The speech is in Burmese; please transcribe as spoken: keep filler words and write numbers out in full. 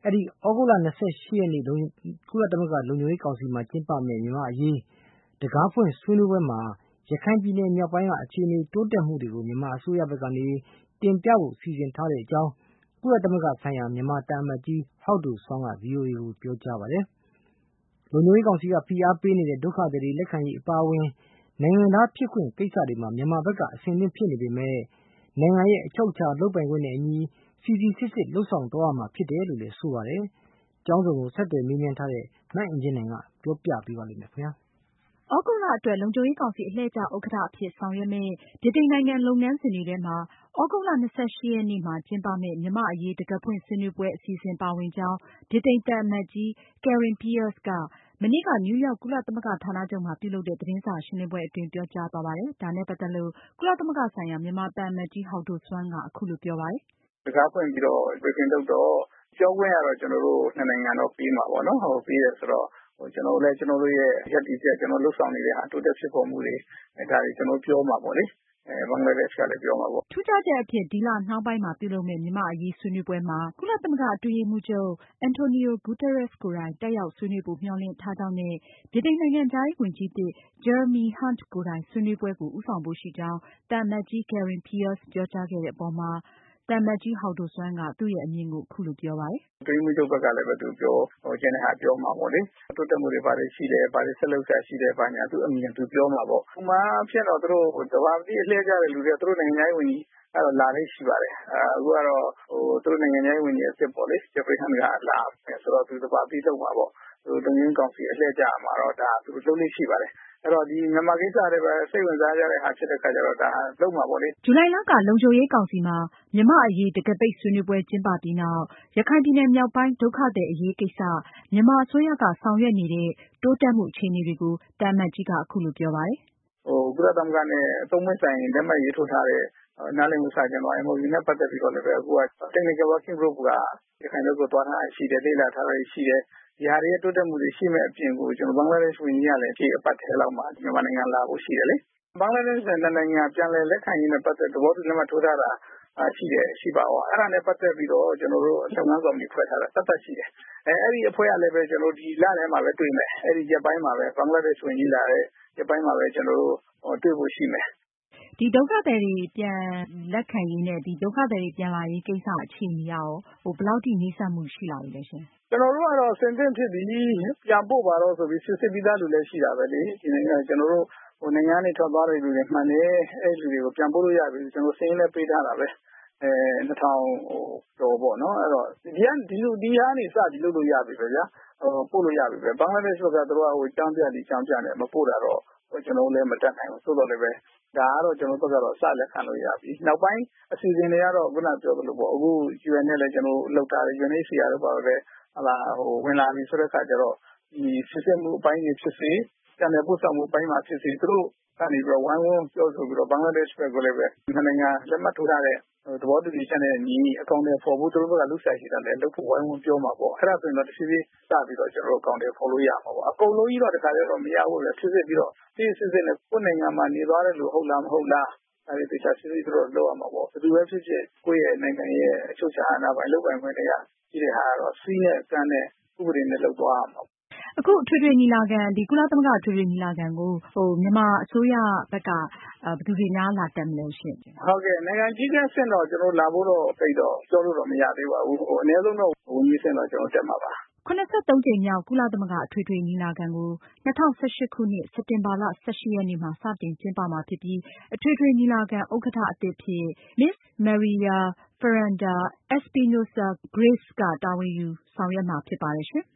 အဲ့ဒီဩဂုတ်လ၂၈ရက်နေ့ကုလသမဂ္ဂလုံခြုံရေးကောင်စီမှာကျင်းပမယ့်မြန်မာအရေးတကားဖွင့်ဆွေးနွေးပွဲမှာရခိုင်ပြည်နယ်မြောက်ပိုင်းကအခြေအနေတိုးတက်မှုတွေကိုမြန်မာအစိုးရဘက်ကနေတင်ပြဖို့စီစဉ်ထားတဲ့အကြောင်းကုလသမဂ္ဂဆိုင်ရာမြန်မာတမန်ကြီးဟောက်ဒိုဆွမ်းက ဗွီအိုအေကိုပြောကြားပါတယ်။လုံခြုံရေးကောင်စီကဖိအားပေးနေတဲ့ဒုက္ခသည်တွေလက်ခံရေးအပါအဝင်နိုင်ငံသားဖြစ်ခွင့်ကိစ္စတွေမှာမြန်မာဘက်ကအဆင်သင့်ဖြစ်နေပေမဲ့နိုင်ငံရဲ့အချုပ်အခြာလုပ်ပိုင်ခွင့်နဲ့အညီစီစီစစ်စစ်လှုပ်ဆောင်သွားရမှာဖြစ်တယ်လို့လည်းဆိုပါတယ်။ကျောင်းစုံကိုဆက်သွယ်မေးမြန်းထားတဲ့မအင်ကြင်းနိုင်ကပြောပြပေးပါလိမ့်မယ်ခင်ဗျာ။သြဂုတ်လအတွက်လုံခြုံရေးကောင်စီအလှည့်ကျဥက္ကဋ္ဌအဖြစ်ဆောင်ရွက်မယ့်ဗြိတိန်နိုင်ငံလုပ်ငန်းစဉ်တွေထဲမှာသြဂုတ်လ၂၈ရက်နေ့မှာကျင်းပမယ့်မြန်မာ့အရေးတံခါးဖွင့်ဆွေးနွေးပွဲအစီအစဉ်ပါဝင်ကြောင်းဗြိတိန်သံအမတ်ကြီး Karen Pierce ကမနေ့ကနယူးယောက်ကုလသမဂ္ဂဌာနချုပ်မှာပြုလုပ်တဲ့သတင်းစာရှင်းလင်းပွဲအတွင်းပြောကြားသွားပါတယ်။ဒါနဲ့ပတ်သက်လို့ကုလသမဂ္ဂဆိုင်ရာမြန်မာသံအမတ်ကြီးဟောက်ဒိုဆွမ်းကအခုလိုပြောပါတယ်။တံခါးဖွင့်ပြီးတော့ briefing လုပ်တော့ပြောခွင့်ရတော့ကျွန်တော်တို့နှစ်နိုင်ငံတော့ပြီးမှာပေါ့နော်။ဟိုပြီးရဆိုတော့ကျွန်တော်လည်းကျွန်တော်တို့ရဲ့ရပ်တည်ချက်ကျွန်တော်လှုပ်ဆောင်နေတဲ့ဟာတိုးတက်ဖြစ်ပေါ်မှုတွေဒါတွေကျွန်တော်ပြောမှာပေါ့လေအဲဘင်္ဂလားဒေ့ရှ်ကလည်းပြောမှာပေါ့ထူးခြားချက်အဖြစ်ဒီလနှောင်းပိုင်းမှာပြုလုပ်မယ့်မြန်မာ့အရေးဆွေးနွေးပွဲမှာကုလသမဂ္ဂအတွင်းရေးမှူးချုပ်အန်တိုနီယိုဂူတာရက်စ်ကိုယ်တိုင်တက်ရောက်ဆွေးနွေးဖို့မျှော်လင့်ထားကြောင်းနဲ့ဗြိတိန်နိုင်ငံခြားရေးဝန်ကြီးသစ်ဂျယ်ရမီဟန့်ကိုယ်တိုင်ဆွေးနွေးပွဲကိုဦးဆောင်ဖို့ရှိကြောင်းသံအမတ်ကြီး Karen Pierce ပြောကြားခဲ့တဲ့အပေါ်မှာသံအမတ်ကြီးဟောက်ဒိုဆွမ်းကသူ့ရဲ့အမြင်ကိုအခုလိုပြောပါတယ်။အတွင်းရေးမှူးချုပ်ဘက်ကလည်းပဲသူပြောဟိုကျန်တဲ့ဟာပြောမှာပေါ့လေတိုးတက်မှုတွေပါတယ်ရှိတယ်ပါတယ်ဆက်လုပ်ဆက်ရှိတယ်ဘာညာသူအမြင်သူပြောမှာပေါ့။ဥမာဖြစ်တော့သူတို့တဘာတိအလှည့်ကြတဲ့လူတွေသူတို့နိုင်ငံရေးဝန်ကြီးအဲ့တော့လာလေးရှိပါတယ်။အခုကတော့ဟိုသူတို့နိုင်ငံရေးဝန်ကြီးအစ်စ်ပေါ့လေဂျက်ဖရီဟန်ကလာဆိုတော့သူတဘာတိလုပ်မှာပေါ့။သူလုံရင်းကောင်စီအလှည့်ကြမှာတော့ဒါသူတို့လုပ်လေးရှိပါတယ်။အဲ့တော့ဒီမြန်မာကိစ္စတွေပဲစိတ်ဝင်စားကြတဲ့ဟာဖြစ်တဲ့ခါကျတော့ဒါလုံးမှာပေါ့လေဇူလိုင်လကလုံခြုံရေးကောင်စီမှာမြန်မာအရေးတံခါးပိတ်ဆွေးနွေးပွဲကျင်းပပြီးနောက်ရခိုင်ပြည်နယ်မြောက်ပိုင်းဒုက္ခသည်အရေးကိစ္စမြန်မာအစိုးရကဆောင်ရွက်နေတဲ့တိုးတက်မှုအခြေအနေတွေကိုသံအမတ်ကြီးကအခုလိုပြောပါတယ်။ဟိုကုလသမဂ္ဂနဲ့အသုံးဝင်ဆိုင်လက်မှတ်ရေးထိုးထားတဲ့နားလည်မှုစာချုပ်မှာ M O U နဲ့ပတ်သက်ပြီးတော့လည်းပဲအခုက Technical Working Group ကရခိုင်တို့ကိုသွားထားရှိတယ်လေ့လာထားတာရှိတယ်ဒီဟာတွေတိုးတက်မှုတွေရှိမဲ့အပြင်ကိုကျွန်တော်ဘင်္ဂလားဒေ့ရှ်ဝန်ကြီးကလည်းဒီအပတ်ထဲလောက်မှာမြန်မာနိုင်ငံလာဖို့ရှိတယ်လေဘင်္ဂလားဒေ့ရှ်နိုင်ငံပြန်လည်လက်ခံရေးနဲ့ပတ်သက်သဘောတူလက်မှတ်ထိုးထားတာရှိတယ်ရှိပါတော့အဲ့ဒါနဲ့ပတ်သက်ပြီးတော့ကျွန်တော်တို့အဆောင်ငန်းကော်မတီဖွဲ့ထားတာသက်သက်ရှိတယ်အဲအဲ့ဒီအဖွဲ့ကလည်းပဲကျွန်တော်ဒီလထဲမှာပဲတွေ့မယ်အဲ့ဒီရက်ပိုင်းမှာပဲဘင်္ဂလားဒေ့ရှ်ဝန်ကြီးလာတဲ့ရက်ပိုင်းမှာပဲကျွန်တော်တို့တွေ့ဖို့ရှိမယ်ဒီဒုက္ခသည်တွေပြန်လက်ခံရေးနဲ့ဒီဒုက္ခသည်တွေပြန်လာရေးကိစ္စအခြေအနေရောဟိုဘယ်လောက်ထိနှိစက်မှုရှိလာပြီလဲရှင်ကျွန်တော်တို့ကတော့စင်တင်ဖြစ်ပြီးပြန်ပို့ပါတော့ဆိုပြီးစစ်စစ်ပြီးသားလူလည်းရှိတာပဲလေဒီနိုင်ငံကျွန်တော်တို့ဟိုနိုင်ငံနဲ့ထွက်သွားတဲ့လူတွေမှန်တယ်အဲ့လူတွေကိုပြန်ပို့လို့ရပြီကျွန်တော်စင်းလည်းပေးထားတာပဲအဲနှစ်ထောင်ဟိုတော့ပေါ့နော်အဲ့တော့ဒီကဒီလိုဒီဟာနေစပြီးလုပ်လို့ရပြီပဲဗျာဟိုပို့လို့ရပြီပဲဘင်္ဂလားဒေ့ရှ်ဘက်ကတို့ကဟိုចောင်းပြဒီចောင်းပြနဲ့မပို့တာတော့ကျွန်တော်လည်းမတတ်နိုင်ဘူးသို့တော်လည်းပဲဒါကတော့ကျွန်တော်ဘက်ကတော့စလက်ခံလို့ရပြီနောက်ပိုင်းအစီအစဉ်တွေကတော့ခုနပြောသလိုပေါ့အခု U N နဲ့လည်းကျွန်တော်လောက်တာ U N H C R တို့ပါပဲဟလာဟိုဝင်လာပြီဆိုတဲ့အခါကျတော့ဒီစစ်စစ်မှုအပိုင်းတွေဖြစ်စေကျန်တဲ့ပို့ဆောင်မှုအပိုင်းမှာဖြစ်စေသူတို့ကနေပြီးတော့ဝိုင်းဝန်းပြောဆိုပြီးတော့ဘင်္ဂလားဒေ့ရှ်ဘက်ကလည်းပဲဒီနိုင်ငံလက်မှတ်ထိုးထားတဲ့သဘောတူညီချက်နဲ့ညီအကောင့်တွေပေါ်ဖို့သူတို့ကလူဆိုင်ရှိတာလည်းလုပ်ဖို့ဝိုင်းဝန်းပြောမှာပေါ့အဲ့ဒါဆိုရင်တော့တစ်ဖြည်းဖြည်းစပြီးတော့ကျွန်တော်တို့အကောင့်တွေပေါ်လို့ရမှာပေါ့အကုန်လုံးကြီးတော့တခါတည်းတော့မရဘူးလေဖြစ်ဖြစ်ပြီးတော့ဒီစစ်စစ်နဲ့ကိုယ်နိုင်ငံမှာနေသွားတဲ့လူဟုတ်လားမဟုတ်လားအဲ့ဒီတခြားစစ်စစ်တို့လောက်ရမှာပေါ့ဘယ်သူပဲဖြစ်ဖြစ်ကိုယ့်ရဲ့နိုင်ငံရဲ့အချုပ်အခြာအာဏာပိုင်လုပ်ပိုင်ခွင့်တွေကဒီတဲ့ဟာကတော့စီးနဲ့ကမ်းနဲ့ဥပဒေနဲ့လုပ်သွားရမှာအခုထွေထွေညီလာခံဒီကုလသမဂ္ဂထွေထွေညီလာခံကိုဟိုမြန်မာအစိုးရဘက်ကဘယ်သူတွေများလာတက်မလဲရှင့်ဟုတ်ကဲ့နိုင်ငံကြီးကဆင့်တော့ကျွန်တော်လာဖို့တော့ပြိတော့ပြောလို့တော့မရသေးပါဘူးဟိုအနည်းဆုံးတော့ဝန်ကြီးဆင့်တော့ကျွန်တော်တက်မှာပါခုနှစ်ဆယ့်သုံးကြိမ်မြောက်ကုလသမဂ္ဂအထွေထွေညီလာခံကို၂၀၁၈ခုနှစ်စက်တင်ဘာလ၁၈ရက်နေ့မှာစတင်ကျင်းပမှာဖြစ်ပြီးအထွေထွေညီလာခံဥက္ကဋ္ဌအသစ်ဖြစ် Miss Maria Fernanda Espinosa Grace ကတာဝန်ယူဆောင်ရွက်မှာဖြစ်ပါတယ်ရှင်